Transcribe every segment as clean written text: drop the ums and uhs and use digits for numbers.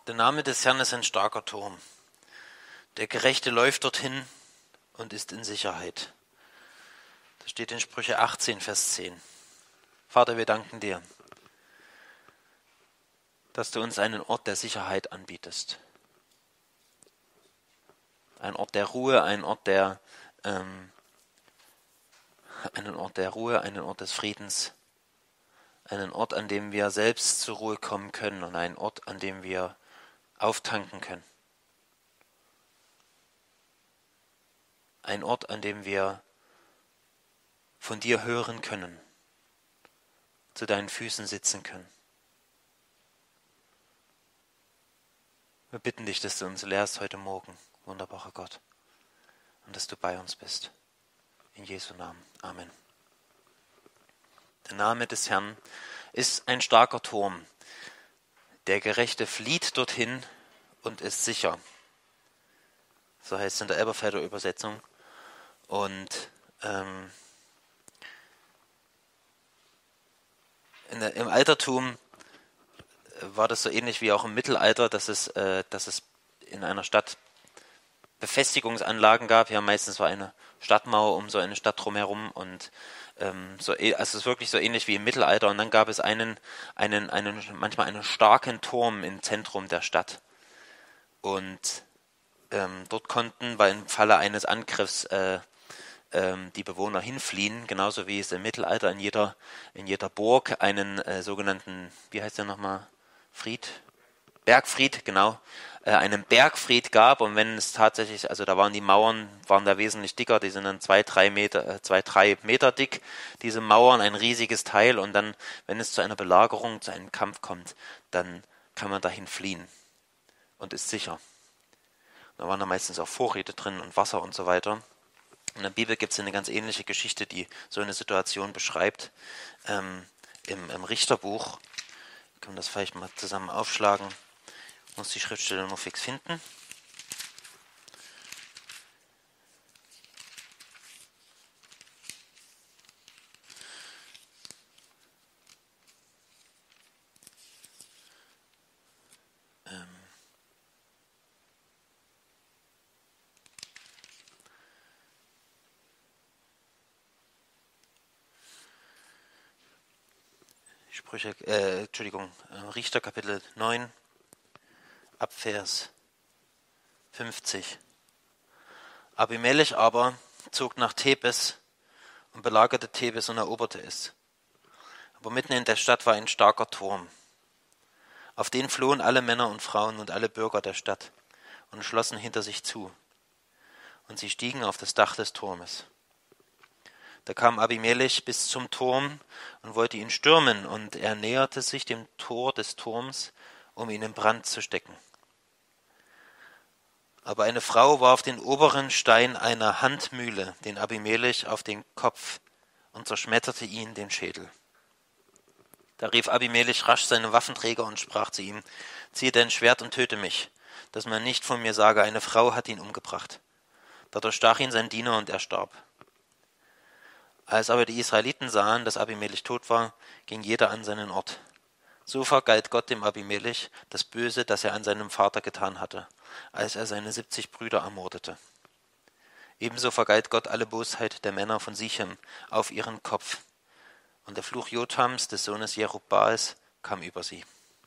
Der Name des Herrn ist ein starker Turm. Der Gerechte läuft dorthin und ist in Sicherheit. Das steht in Sprüche 18, Vers 10. Vater, wir danken dir, dass du uns einen Ort der Sicherheit anbietest. Ein Ort der Ruhe, einen Ort der Ruhe, einen Ort des Friedens, einen Ort, an dem wir selbst zur Ruhe kommen können und einen Ort, an dem wir auftanken können. Ein Ort, an dem wir von dir hören können, zu deinen Füßen sitzen können. Wir bitten dich, dass du uns lehrst heute Morgen, wunderbarer Gott, und dass du bei uns bist. In Jesu Namen. Amen. Der Name des Herrn ist ein starker Turm. Der Gerechte flieht dorthin und ist sicher. So heißt es in der Elberfelder Übersetzung. Und im Altertum war das so ähnlich wie auch im Mittelalter, dass es in einer Stadt Befestigungsanlagen gab. Ja, meistens war eine Stadtmauer um so eine Stadt drumherum und also es ist wirklich so ähnlich wie im Mittelalter. Und dann gab es manchmal einen starken Turm im Zentrum der Stadt. Und dort konnten, weil im Falle eines Angriffs die Bewohner hinfliehen, genauso wie es im Mittelalter in jeder Burg einen sogenannten, wie heißt der nochmal, Bergfried, genau, einen Bergfried gab. Und wenn es tatsächlich, also da waren die Mauern, waren da wesentlich dicker, die sind dann 2-3 Meter dick, diese Mauern, ein riesiges Teil. Und dann, wenn es zu einer Belagerung, zu einem Kampf kommt, dann kann man dahin fliehen und ist sicher. Da waren da meistens auch Vorräte drin und Wasser und so weiter. In der Bibel gibt es eine ganz ähnliche Geschichte, die so eine Situation beschreibt. Im Richterbuch, können wir das vielleicht mal zusammen aufschlagen, muss die Schriftstelle nur fix finden. Richter Kapitel 9, ab Vers 50. Abimelech aber zog nach Thebes und belagerte Thebes und eroberte es. Aber mitten in der Stadt war ein starker Turm. Auf den flohen alle Männer und Frauen und alle Bürger der Stadt und schlossen hinter sich zu. Und sie stiegen auf das Dach des Turmes. Da kam Abimelech bis zum Turm und wollte ihn stürmen, und er näherte sich dem Tor des Turms, um ihn in Brand zu stecken. Aber eine Frau warf den oberen Stein einer Handmühle den Abimelech auf den Kopf und zerschmetterte ihn den Schädel. Da rief Abimelech rasch seine Waffenträger und sprach zu ihm: Ziehe dein Schwert und töte mich, dass man nicht von mir sage, eine Frau hat ihn umgebracht. Da durchstach ihn sein Diener und er starb. Als aber die Israeliten sahen, dass Abimelech tot war, ging jeder an seinen Ort. So vergalt Gott dem Abimelech das Böse, das er an seinem Vater getan hatte, als er seine 70 Brüder ermordete. Ebenso vergalt Gott alle Bosheit der Männer von Sichem auf ihren Kopf. Und der Fluch Jotams, des Sohnes Jerubbaals, kam über sie.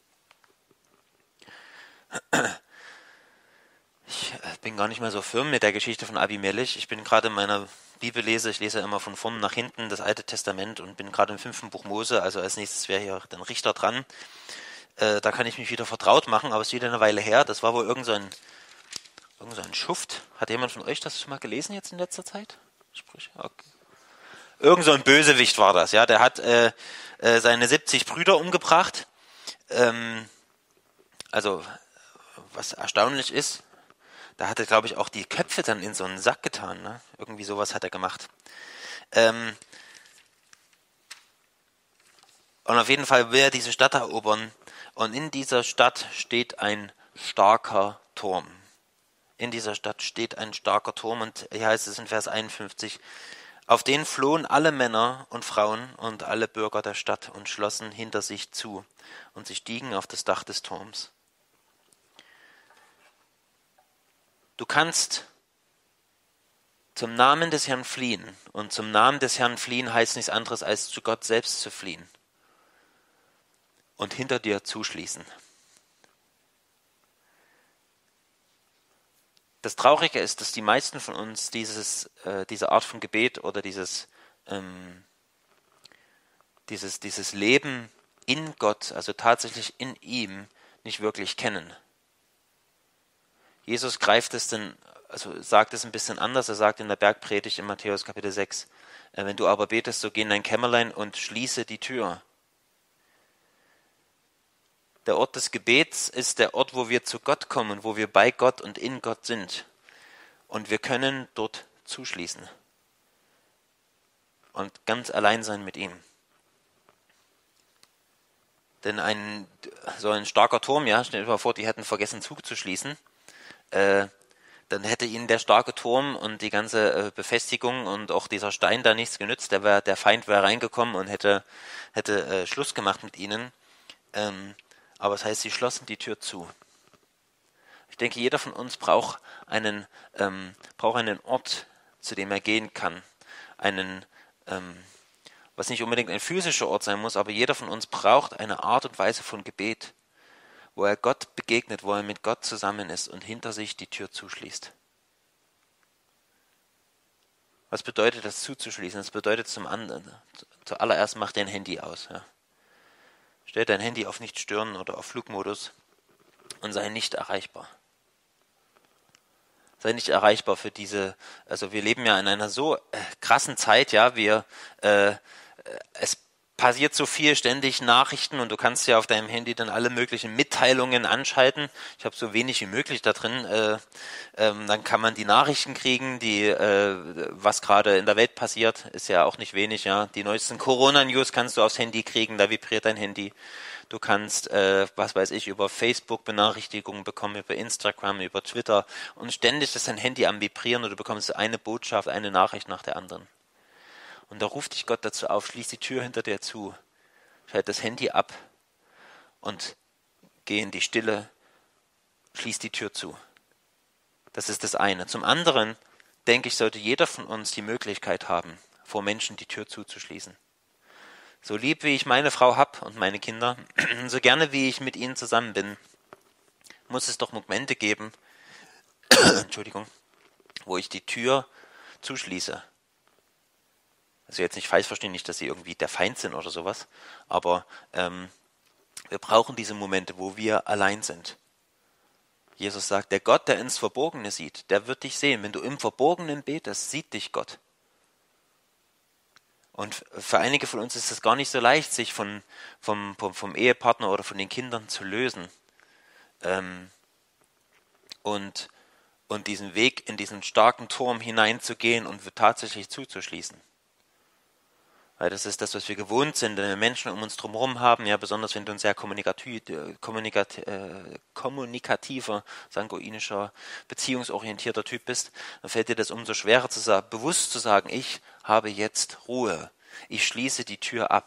Ich bin gar nicht mehr so firm mit der Geschichte von Abimelech. Ich bin gerade in meiner Bibellese, ich lese immer von vorn nach hinten das Alte Testament und bin gerade im 5. Buch Mose, also als nächstes wäre hier dann Richter dran. Da kann ich mich wieder vertraut machen, aber es ist wieder eine Weile her. Das war wohl irgend so ein Schuft. Hat jemand von euch das schon mal gelesen jetzt in letzter Zeit? Sprüche? Okay. Irgend so ein Bösewicht war das, ja. Der hat seine 70 Brüder umgebracht. Also, was erstaunlich ist, da hat er, glaube ich, auch die Köpfe dann in so einen Sack getan. Ne? Irgendwie sowas hat er gemacht. Und auf jeden Fall will er diese Stadt erobern. Und in dieser Stadt steht ein starker Turm. In dieser Stadt steht ein starker Turm. Und hier heißt es in Vers 51, auf den flohen alle Männer und Frauen und alle Bürger der Stadt und schlossen hinter sich zu. Und sie stiegen auf das Dach des Turms. Du kannst zum Namen des Herrn fliehen. Und zum Namen des Herrn fliehen heißt nichts anderes, als zu Gott selbst zu fliehen. Und hinter dir zuschließen. Das Traurige ist, dass die meisten von uns diese Art von Gebet oder dieses Leben in Gott, also tatsächlich in ihm, nicht wirklich kennen. Jesus sagt es ein bisschen anders. Er sagt in der Bergpredigt in Matthäus Kapitel 6, wenn du aber betest, so geh in dein Kämmerlein und schließe die Tür. Der Ort des Gebets ist der Ort, wo wir zu Gott kommen, wo wir bei Gott und in Gott sind. Und wir können dort zuschließen und ganz allein sein mit ihm. Denn so ein starker Turm, ja, stell dir mal vor, die hätten vergessen zuzuschließen, dann hätte ihnen der starke Turm und die ganze Befestigung und auch dieser Stein da nichts genützt. Der Feind wäre reingekommen und hätte Schluss gemacht mit ihnen. Aber das heißt, sie schlossen die Tür zu. Ich denke, jeder von uns braucht einen Ort, zu dem er gehen kann. Was nicht unbedingt ein physischer Ort sein muss, aber jeder von uns braucht eine Art und Weise von Gebet, wo er Gott begegnet, wo er mit Gott zusammen ist und hinter sich die Tür zuschließt. Was bedeutet das zuzuschließen? Das bedeutet zuallererst mach dein Handy aus. Ja. Stell dein Handy auf nicht stören oder auf Flugmodus und sei nicht erreichbar. Sei nicht erreichbar für also wir leben ja in einer so krassen Zeit, ja, es passiert so viel, ständig Nachrichten und du kannst ja auf deinem Handy dann alle möglichen Mitteilungen anschalten. Ich habe so wenig wie möglich da drin. Dann kann man die Nachrichten kriegen, was gerade in der Welt passiert, ist ja auch nicht wenig. Ja, die neuesten Corona-News kannst du aufs Handy kriegen, da vibriert dein Handy. Du kannst, über Facebook Benachrichtigungen bekommen, über Instagram, über Twitter und ständig ist dein Handy am Vibrieren und du bekommst eine Botschaft, eine Nachricht nach der anderen. Und da ruft dich Gott dazu auf, schließ die Tür hinter dir zu, schalt das Handy ab und geh in die Stille, schließ die Tür zu. Das ist das eine. Zum anderen, denke ich, sollte jeder von uns die Möglichkeit haben, vor Menschen die Tür zuzuschließen. So lieb wie ich meine Frau hab und meine Kinder, so gerne wie ich mit ihnen zusammen bin, muss es doch Momente geben, Entschuldigung, wo ich die Tür zuschließe. Also jetzt nicht falsch verstehen, nicht, dass sie irgendwie der Feind sind oder sowas, aber wir brauchen diese Momente, wo wir allein sind. Jesus sagt, der Gott, der ins Verborgene sieht, der wird dich sehen. Wenn du im Verborgenen betest, sieht dich Gott. Und für einige von uns ist es gar nicht so leicht, sich vom Ehepartner oder von den Kindern zu lösen. Und diesen Weg in diesen starken Turm hineinzugehen und tatsächlich zuzuschließen. Weil das ist das, was wir gewohnt sind, wenn wir Menschen um uns drumherum haben, ja, besonders wenn du ein sehr kommunikativer, sanguinischer, beziehungsorientierter Typ bist, dann fällt dir das umso schwerer bewusst zu sagen, ich habe jetzt Ruhe, ich schließe die Tür ab.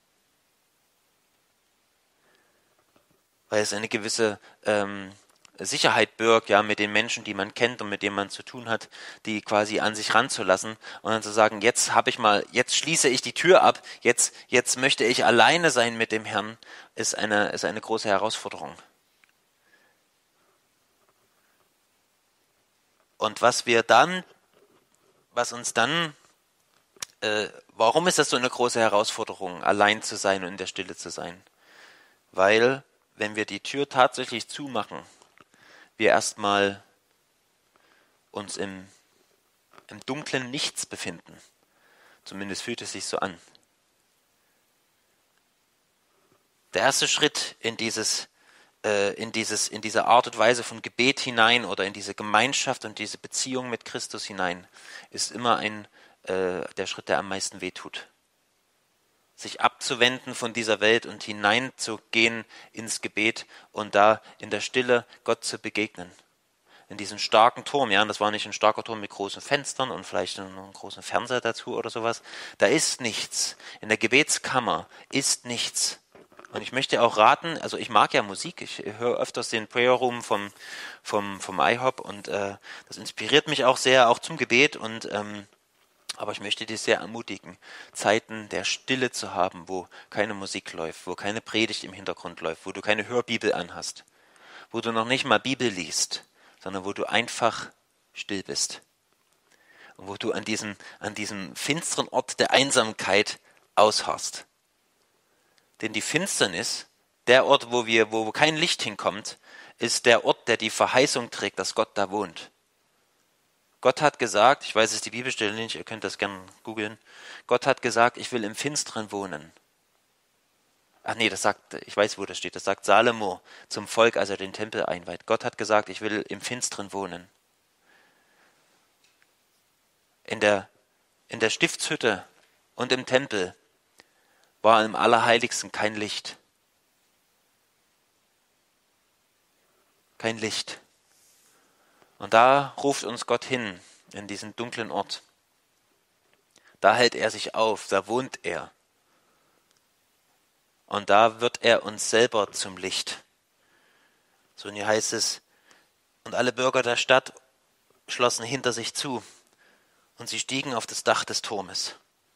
Weil es eine gewisse Sicherheit birgt, ja, mit den Menschen, die man kennt und mit denen man zu tun hat, die quasi an sich ranzulassen und dann zu sagen, jetzt schließe ich die Tür ab, jetzt möchte ich alleine sein mit dem Herrn, ist eine große Herausforderung. Und warum ist das so eine große Herausforderung, allein zu sein und in der Stille zu sein? Weil, wenn wir die Tür tatsächlich zumachen, wir erstmal uns im dunklen Nichts befinden. Zumindest fühlt es sich so an. Der erste Schritt in diese Art und Weise von Gebet hinein oder in diese Gemeinschaft und diese Beziehung mit Christus hinein ist immer der Schritt, der am meisten wehtut. Sich abzuwenden von dieser Welt und hineinzugehen ins Gebet und da in der Stille Gott zu begegnen. In diesen starken Turm, ja, und das war nicht ein starker Turm mit großen Fenstern und vielleicht einen großen Fernseher dazu oder sowas. Da ist nichts. In der Gebetskammer ist nichts. Und ich möchte auch raten, also ich mag ja Musik, ich höre öfters den Prayer Room vom IHOP und das inspiriert mich auch sehr, auch zum Gebet aber ich möchte dich sehr ermutigen, Zeiten der Stille zu haben, wo keine Musik läuft, wo keine Predigt im Hintergrund läuft, wo du keine Hörbibel anhast, wo du noch nicht mal Bibel liest, sondern wo du einfach still bist. Und wo du an diesem finsteren Ort der Einsamkeit ausharrst. Denn die Finsternis, der Ort, wo kein Licht hinkommt, ist der Ort, der die Verheißung trägt, dass Gott da wohnt. Gott hat gesagt, ich weiß es die Bibelstelle nicht, ihr könnt das gerne googeln. Gott hat gesagt, ich will im Finsteren wohnen. Ach nee, ich weiß, wo das steht. Das sagt Salomo zum Volk, als er den Tempel einweiht. Gott hat gesagt, ich will im Finsteren wohnen. In der Stiftshütte und im Tempel war im Allerheiligsten kein Licht. Kein Licht. Und da ruft uns Gott hin, in diesen dunklen Ort. Da hält er sich auf, da wohnt er. Und da wird er uns selber zum Licht. So, und hier heißt es, und alle Bürger der Stadt schlossen hinter sich zu, und sie stiegen auf das Dach des Turmes.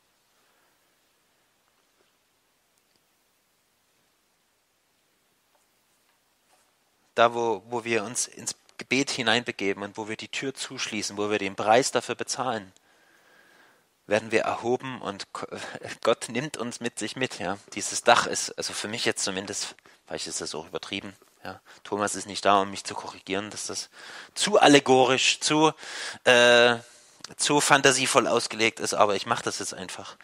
Da, wo wir uns ins Gebet hineinbegeben und wo wir die Tür zuschließen, wo wir den Preis dafür bezahlen, werden wir erhoben und Gott nimmt uns mit sich mit. Ja. Dieses Dach ist, also für mich jetzt zumindest, vielleicht ist das auch übertrieben, ja. Thomas ist nicht da, um mich zu korrigieren, dass das zu allegorisch, zu fantasievoll ausgelegt ist, aber ich mache das jetzt einfach.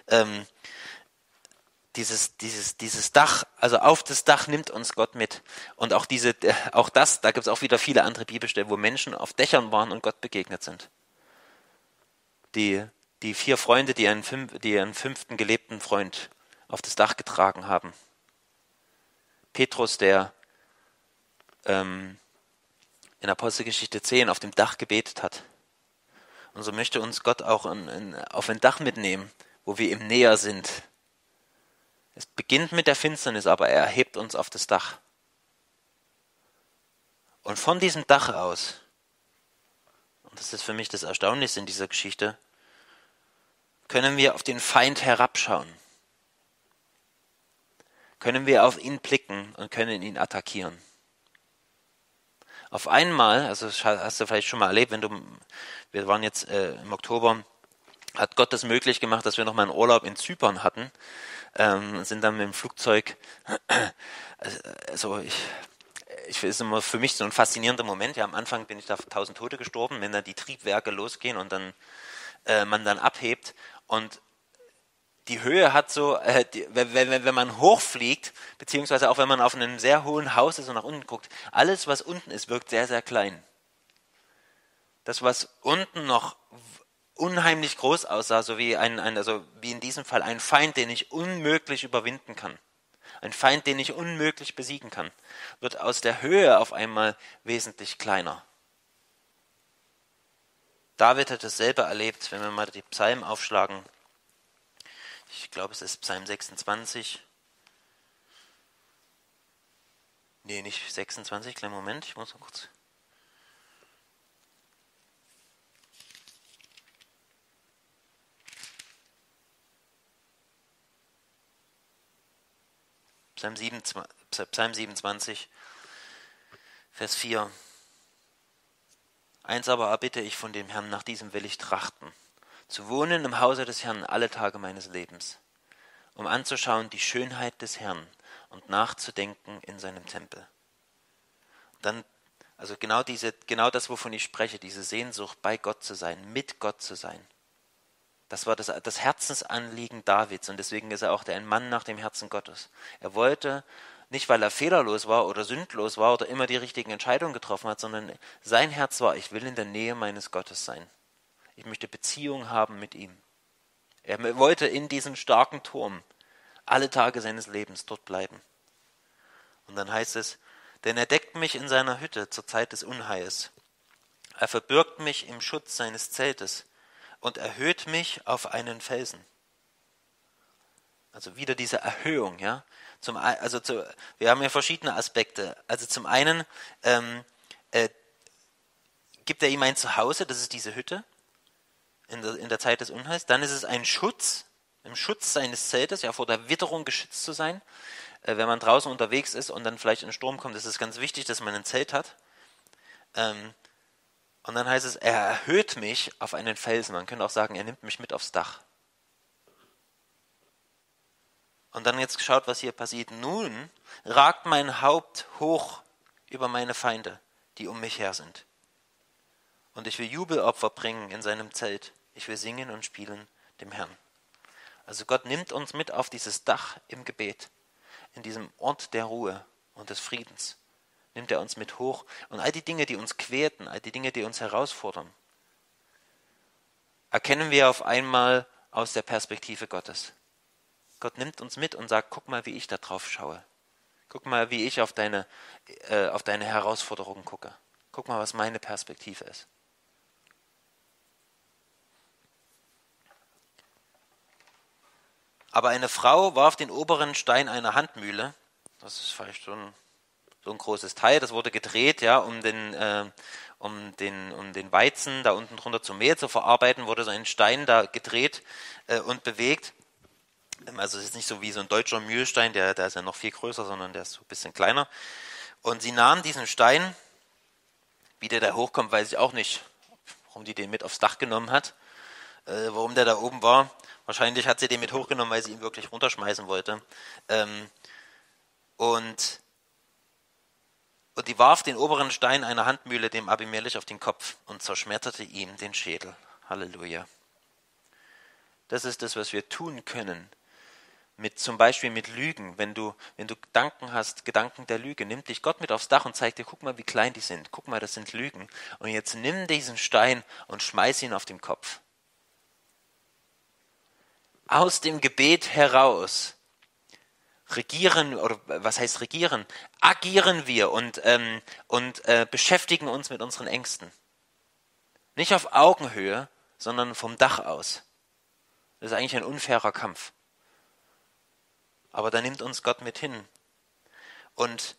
Dieses Dach, also auf das Dach nimmt uns Gott mit. Und auch da gibt es auch wieder viele andere Bibelstellen, wo Menschen auf Dächern waren und Gott begegnet sind. Die 4 Freunde, die ihren 5. gelebten Freund auf das Dach getragen haben. Petrus, der in Apostelgeschichte 10 auf dem Dach gebetet hat. Und so möchte uns Gott auch auf ein Dach mitnehmen, wo wir ihm näher sind. Es beginnt mit der Finsternis, aber er erhebt uns auf das Dach. Und von diesem Dach aus, und das ist für mich das Erstaunlichste in dieser Geschichte, können wir auf den Feind herabschauen. Können wir auf ihn blicken und können ihn attackieren. Auf einmal, also das hast du vielleicht schon mal erlebt, wir waren jetzt im Oktober, hat Gott das möglich gemacht, dass wir nochmal einen Urlaub in Zypern hatten, sind dann mit dem Flugzeug, also ich ist immer für mich so ein faszinierender Moment. Ja, am Anfang bin ich da 1000 Tote gestorben, wenn da die Triebwerke losgehen und dann man dann abhebt und die Höhe hat so, wenn man hochfliegt, beziehungsweise auch wenn man auf einem sehr hohen Haus ist und nach unten guckt, alles was unten ist, wirkt sehr, sehr klein. Das, was unten noch unheimlich groß aussah, so wie also wie in diesem Fall ein Feind, den ich unmöglich überwinden kann. Ein Feind, den ich unmöglich besiegen kann, wird aus der Höhe auf einmal wesentlich kleiner. David hat dasselbe erlebt, wenn wir mal die Psalmen aufschlagen. Ich glaube, es ist Psalm 26. Nee, nicht 26, kleinen Moment, ich muss mal kurz. Psalm 27, Vers 4. Eins aber erbitte ich von dem Herrn, nach diesem will ich trachten, zu wohnen im Hause des Herrn alle Tage meines Lebens, um anzuschauen die Schönheit des Herrn und nachzudenken in seinem Tempel. Dann, also genau das, wovon ich spreche, diese Sehnsucht, bei Gott zu sein, mit Gott zu sein. Das war das Herzensanliegen Davids und deswegen ist er auch ein Mann nach dem Herzen Gottes. Er wollte, nicht weil er fehlerlos war oder sündlos war oder immer die richtigen Entscheidungen getroffen hat, sondern sein Herz war, ich will in der Nähe meines Gottes sein. Ich möchte Beziehung haben mit ihm. Er wollte in diesem starken Turm alle Tage seines Lebens dort bleiben. Und dann heißt es, denn er deckt mich in seiner Hütte zur Zeit des Unheils. Er verbirgt mich im Schutz seines Zeltes und erhöht mich auf einen Felsen. Also wieder diese Erhöhung, ja. Wir haben ja verschiedene Aspekte. Also zum einen gibt er ihm ein Zuhause, das ist diese Hütte in der Zeit des Unheils. Dann ist es ein Schutz, im Schutz seines Zeltes, ja vor der Witterung geschützt zu sein. Wenn man draußen unterwegs ist und dann vielleicht ein Sturm kommt, ist es ganz wichtig, dass man ein Zelt hat. Und dann heißt es, er erhöht mich auf einen Felsen. Man könnte auch sagen, er nimmt mich mit aufs Dach. Und dann jetzt schaut, was hier passiert. Nun ragt mein Haupt hoch über meine Feinde, die um mich her sind. Und ich will Jubelopfer bringen in seinem Zelt. Ich will singen und spielen dem Herrn. Also Gott nimmt uns mit auf dieses Dach im Gebet, in diesem Ort der Ruhe und des Friedens. Nimmt er uns mit hoch. Und all die Dinge, die uns quälten, all die Dinge, die uns herausfordern, erkennen wir auf einmal aus der Perspektive Gottes. Gott nimmt uns mit und sagt, guck mal, wie ich da drauf schaue. Guck mal, wie ich auf deine Herausforderungen gucke. Guck mal, was meine Perspektive ist. Aber eine Frau warf den oberen Stein einer Handmühle, das ist vielleicht so ein großes Teil, das wurde gedreht, ja, um den Weizen da unten drunter zum Mehl zu verarbeiten, wurde so ein Stein da gedreht und bewegt. Also es ist nicht so wie so ein deutscher Mühlstein, der ist ja noch viel größer, sondern der ist so ein bisschen kleiner. Und sie nahm diesen Stein, wie der da hochkommt, weiß ich auch nicht, warum die den mit aufs Dach genommen hat, warum der da oben war. Wahrscheinlich hat sie den mit hochgenommen, weil sie ihn wirklich runterschmeißen wollte. Und die warf den oberen Stein einer Handmühle dem Abimelech auf den Kopf und zerschmetterte ihm den Schädel. Halleluja. Das ist das, was wir tun können. Zum Beispiel mit Lügen. Wenn du Gedanken hast, Gedanken der Lüge, nimmt dich Gott mit aufs Dach und zeigt dir, guck mal, wie klein die sind. Guck mal, das sind Lügen. Und jetzt nimm diesen Stein und schmeiß ihn auf den Kopf. Aus dem Gebet heraus regieren, oder was heißt regieren? Agieren wir und beschäftigen uns mit unseren Ängsten. Nicht auf Augenhöhe, sondern vom Dach aus. Das ist eigentlich ein unfairer Kampf. Aber da nimmt uns Gott mit hin. Und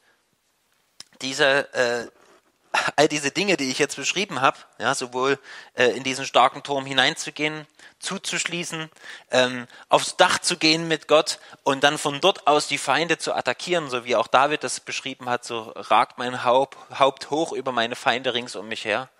all diese Dinge, die ich jetzt beschrieben habe, ja, sowohl in diesen starken Turm hineinzugehen, zuzuschließen, aufs Dach zu gehen mit Gott und dann von dort aus die Feinde zu attackieren, so wie auch David das beschrieben hat, so ragt mein Haupt hoch über meine Feinde rings um mich her.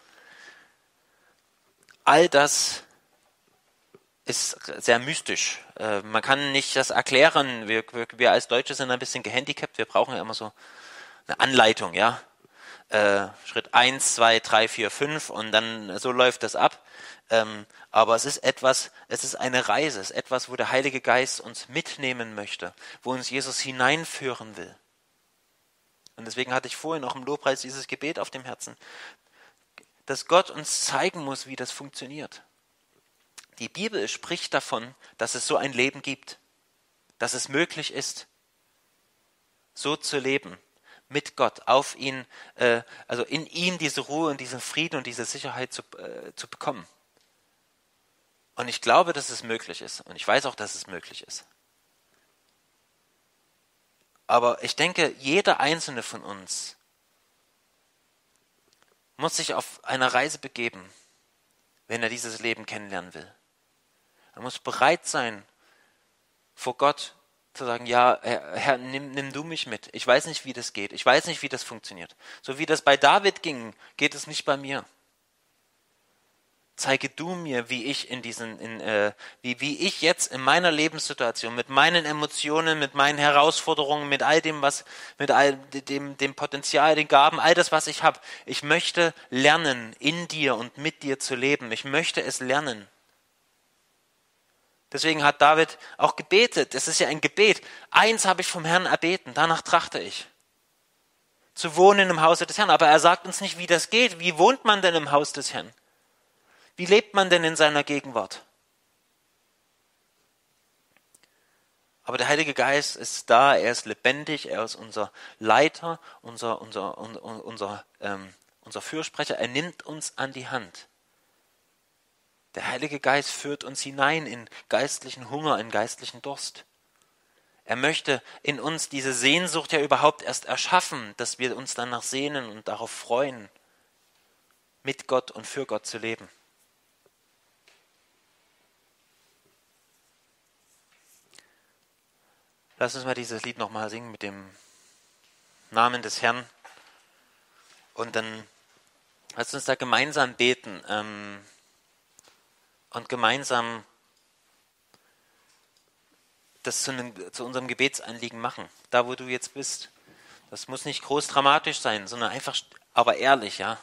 All das ist sehr mystisch. Man kann nicht das erklären. Wir als Deutsche sind ein bisschen gehandicapt. Wir brauchen ja immer so eine Anleitung, ja. Schritt 1, 2, 3, 4, 5 und dann so läuft das ab. Aber es ist eine Reise, es ist etwas, wo der Heilige Geist uns mitnehmen möchte, wo uns Jesus hineinführen will. Und deswegen hatte ich vorhin auch im Lobpreis dieses Gebet auf dem Herzen, dass Gott uns zeigen muss, wie das funktioniert. Die Bibel spricht davon, dass es so ein Leben gibt, dass es möglich ist, so zu leben, mit Gott, auf ihn, also in ihm diese Ruhe und diesen Frieden und diese Sicherheit zu bekommen. Und ich glaube, dass es möglich ist. Und ich weiß auch, dass es möglich ist. Aber ich denke, jeder einzelne von uns muss sich auf eine Reise begeben, wenn er dieses Leben kennenlernen will. Er muss bereit sein, vor Gott zu sagen, ja, Herr, nimm du mich mit. Ich weiß nicht, wie das geht. Ich weiß nicht, wie das funktioniert. So wie das bei David ging, geht es nicht bei mir. Zeige du mir, wie ich wie ich jetzt in meiner Lebenssituation, mit meinen Emotionen, mit meinen Herausforderungen, mit all dem, dem Potenzial, den Gaben, all das, was ich habe. Ich möchte lernen, in dir und mit dir zu leben. Ich möchte es lernen. Deswegen hat David auch gebetet. Es ist ja ein Gebet. Eins habe ich vom Herrn erbeten, danach trachte ich. Zu wohnen im Hause des Herrn. Aber er sagt uns nicht, wie das geht. Wie wohnt man denn im Haus des Herrn? Wie lebt man denn in seiner Gegenwart? Aber der Heilige Geist ist da, er ist lebendig, er ist unser Leiter, unser Fürsprecher. Er nimmt uns an die Hand. Der Heilige Geist führt uns hinein in geistlichen Hunger, in geistlichen Durst. Er möchte in uns diese Sehnsucht ja überhaupt erst erschaffen, dass wir uns danach sehnen und darauf freuen, mit Gott und für Gott zu leben. Lass uns mal dieses Lied nochmal singen mit dem Namen des Herrn. Und dann lasst uns da gemeinsam beten und gemeinsam das zu unserem Gebetsanliegen machen, da wo du jetzt bist. Das muss nicht groß dramatisch sein, sondern einfach, aber ehrlich, ja.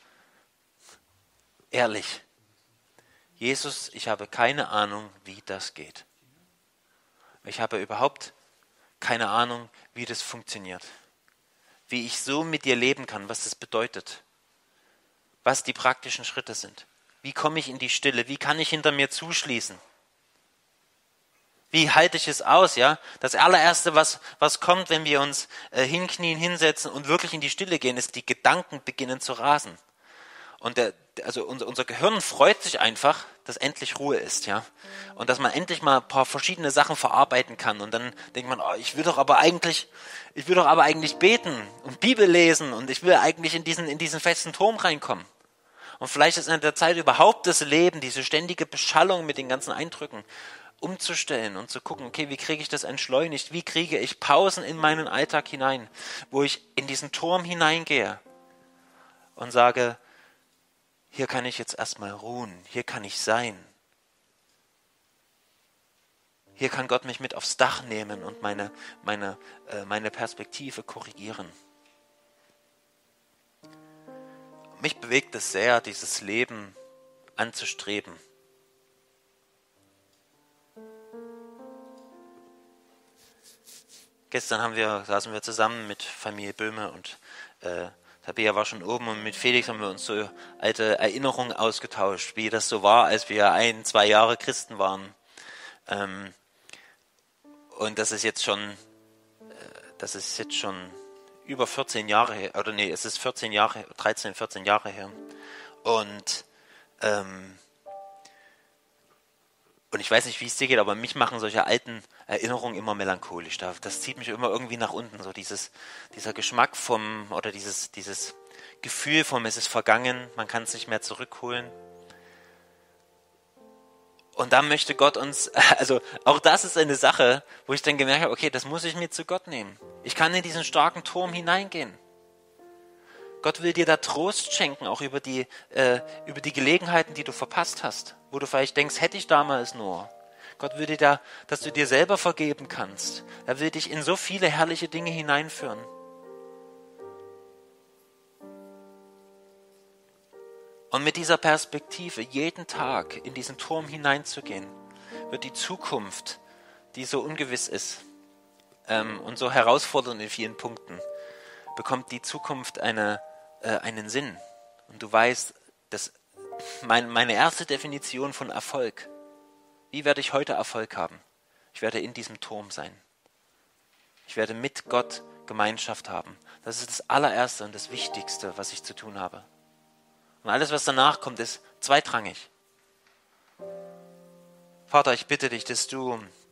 Ehrlich. Jesus, ich habe keine Ahnung, wie das geht. Ich habe überhaupt keine Ahnung, wie das funktioniert. Wie ich so mit dir leben kann, was das bedeutet. Was die praktischen Schritte sind. Wie komme ich in die Stille? Wie kann ich hinter mir zuschließen? Wie halte ich es aus? Ja, das allererste, was kommt, wenn wir uns hinknien, hinsetzen und wirklich in die Stille gehen, ist, die Gedanken beginnen zu rasen. Und unser Gehirn freut sich einfach, dass endlich Ruhe ist, ja. Und dass man endlich mal ein paar verschiedene Sachen verarbeiten kann. Und dann denkt man, ich will doch aber eigentlich beten und Bibel lesen und ich will eigentlich in diesen festen Turm reinkommen. Und vielleicht ist in der Zeit überhaupt das Leben, diese ständige Beschallung mit den ganzen Eindrücken, umzustellen und zu gucken, okay, wie kriege ich das entschleunigt? Wie kriege ich Pausen in meinen Alltag hinein, wo ich in diesen Turm hineingehe und sage, hier kann ich jetzt erstmal ruhen, hier kann ich sein. Hier kann Gott mich mit aufs Dach nehmen und meine Perspektive korrigieren. Mich bewegt es sehr, dieses Leben anzustreben. Gestern saßen wir zusammen mit Familie Böhme und Tabea war schon oben und mit Felix haben wir uns so alte Erinnerungen ausgetauscht, wie das so war, als wir 1-2 Jahre Christen waren. Und das ist jetzt schon über 14 Jahre her, oder nee, es ist 14 Jahre her. Und ich weiß nicht, wie es dir geht, aber mich machen solche alten Erinnerungen immer melancholisch. Das zieht mich immer irgendwie nach unten. So dieser Geschmack dieses Gefühl vom, es ist vergangen, man kann es nicht mehr zurückholen. Und da möchte Gott uns, also auch das ist eine Sache, wo ich dann gemerkt habe, okay, das muss ich mir zu Gott nehmen. Ich kann in diesen starken Turm hineingehen. Gott will dir da Trost schenken, auch über die Gelegenheiten, die du verpasst hast, wo du vielleicht denkst, hätte ich damals nur. Gott will dir da, dass du dir selber vergeben kannst. Er will dich in so viele herrliche Dinge hineinführen. Und mit dieser Perspektive, jeden Tag in diesen Turm hineinzugehen, wird die Zukunft, die so ungewiss ist und so herausfordernd in vielen Punkten, bekommt die Zukunft einen Sinn. Und du weißt, dass meine erste Definition von Erfolg, wie werde ich heute Erfolg haben? Ich werde in diesem Turm sein. Ich werde mit Gott Gemeinschaft haben. Das ist das allererste und das Wichtigste, was ich zu tun habe. Und alles, was danach kommt, ist zweitrangig. Vater, ich bitte dich, dass du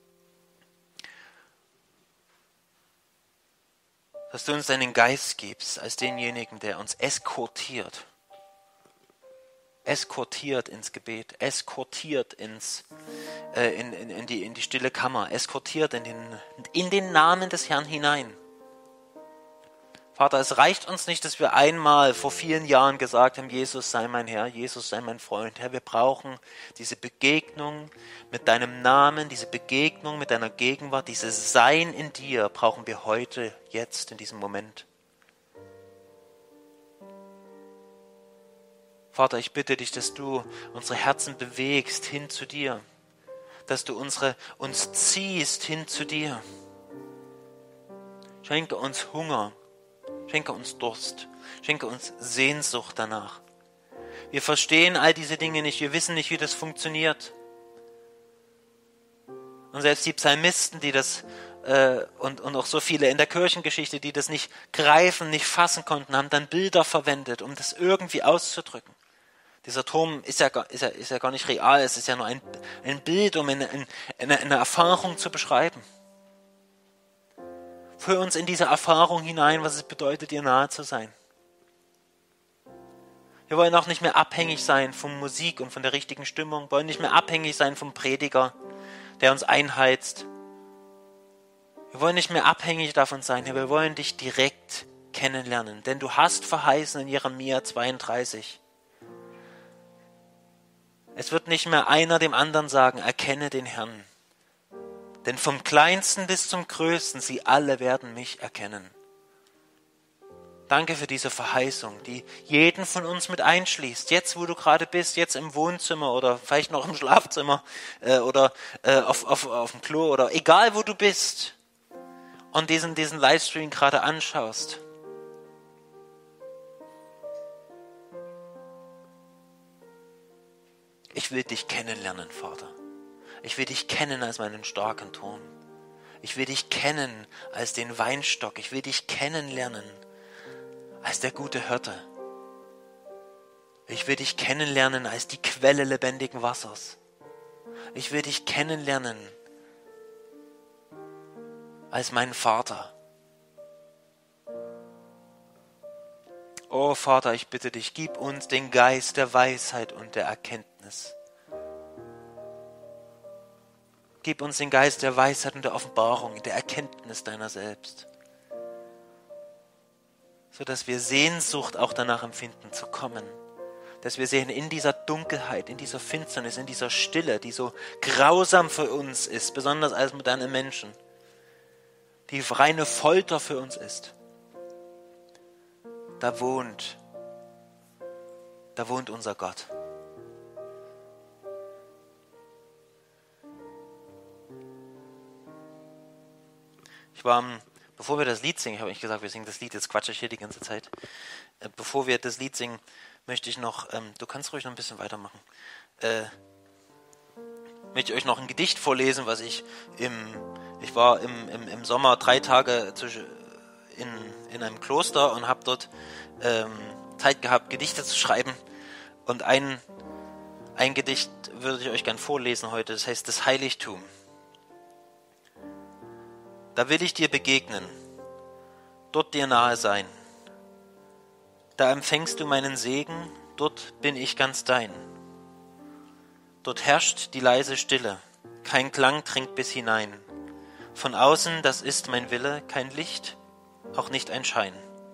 uns deinen Geist gibst, als denjenigen, der uns eskortiert ins Gebet, eskortiert in die stille Kammer, eskortiert in den Namen des Herrn hinein. Vater, es reicht uns nicht, dass wir einmal vor vielen Jahren gesagt haben, Jesus sei mein Herr, Jesus sei mein Freund. Herr, wir brauchen diese Begegnung mit deinem Namen, diese Begegnung mit deiner Gegenwart, dieses Sein in dir brauchen wir heute, jetzt, in diesem Moment. Vater, ich bitte dich, dass du unsere Herzen bewegst hin zu dir, dass du uns ziehst hin zu dir. Schenke uns Hunger. Schenke uns Durst, schenke uns Sehnsucht danach. Wir verstehen all diese Dinge nicht, wir wissen nicht, wie das funktioniert. Und selbst die Psalmisten, die das und auch so viele in der Kirchengeschichte, die das nicht greifen, nicht fassen konnten, haben dann Bilder verwendet, um das irgendwie auszudrücken. Dieser Turm ist ja gar nicht real, es ist ja nur ein Bild, um eine Erfahrung zu beschreiben. Führ uns in diese Erfahrung hinein, was es bedeutet, dir nahe zu sein. Wir wollen auch nicht mehr abhängig sein von Musik und von der richtigen Stimmung. Wir wollen nicht mehr abhängig sein vom Prediger, der uns einheizt. Wir wollen nicht mehr abhängig davon sein, Herr. Wir wollen dich direkt kennenlernen. Denn du hast verheißen in Jeremia 32. Es wird nicht mehr einer dem anderen sagen, erkenne den Herrn. Denn vom Kleinsten bis zum Größten, sie alle werden mich erkennen. Danke für diese Verheißung, die jeden von uns mit einschließt. Jetzt, wo du gerade bist, jetzt im Wohnzimmer oder vielleicht noch im Schlafzimmer oder auf dem Klo oder egal, wo du bist und diesen Livestream gerade anschaust. Ich will dich kennenlernen, Vater. Ich will dich kennen als meinen starken Turm. Ich will dich kennen als den Weinstock. Ich will dich kennenlernen als der gute Hirte. Ich will dich kennenlernen als die Quelle lebendigen Wassers. Ich will dich kennenlernen als meinen Vater. Oh Vater, ich bitte dich, gib uns den Geist der Weisheit und der Erkenntnis. Gib uns den Geist der Weisheit und der Offenbarung, der Erkenntnis deiner selbst. Sodass wir Sehnsucht auch danach empfinden, zu kommen. Dass wir sehen, in dieser Dunkelheit, in dieser Finsternis, in dieser Stille, die so grausam für uns ist, besonders als moderne Menschen, die reine Folter für uns ist, da wohnt unser Gott. Bevor wir das Lied singen, ich habe nicht gesagt, wir singen das Lied, jetzt quatsche ich hier die ganze Zeit. Bevor wir das Lied singen, möchte ich noch, du kannst ruhig noch ein bisschen weitermachen, möchte ich euch noch ein Gedicht vorlesen, was ich war im Sommer 3 Tage in einem Kloster und habe dort Zeit gehabt, Gedichte zu schreiben. Und ein Gedicht würde ich euch gern vorlesen heute, das heißt das Heiligtum. Da will ich dir begegnen, dort dir nahe sein. Da empfängst du meinen Segen, dort bin ich ganz dein. Dort herrscht die leise Stille, kein Klang dringt bis hinein. Von außen, das ist mein Wille, kein Licht, auch nicht ein Schein.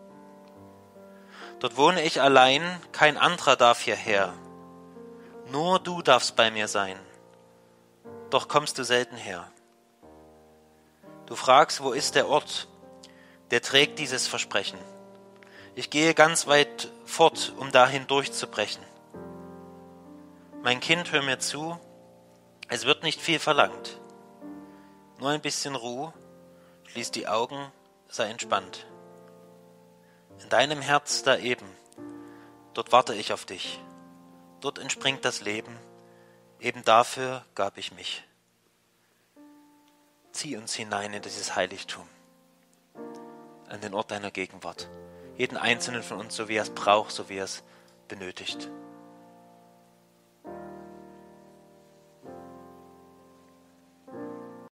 Dort wohne ich allein, kein anderer darf hierher. Nur du darfst bei mir sein, doch kommst du selten her. Du fragst, wo ist der Ort, der trägt dieses Versprechen. Ich gehe ganz weit fort, um dahin durchzubrechen. Mein Kind, hör mir zu, es wird nicht viel verlangt. Nur ein bisschen Ruhe, schließ die Augen, sei entspannt. In deinem Herz da eben, dort warte ich auf dich. Dort entspringt das Leben, eben dafür gab ich mich. Zieh uns hinein in dieses Heiligtum, an den Ort deiner Gegenwart. Jeden einzelnen von uns, so wie er es braucht, so wie er es benötigt.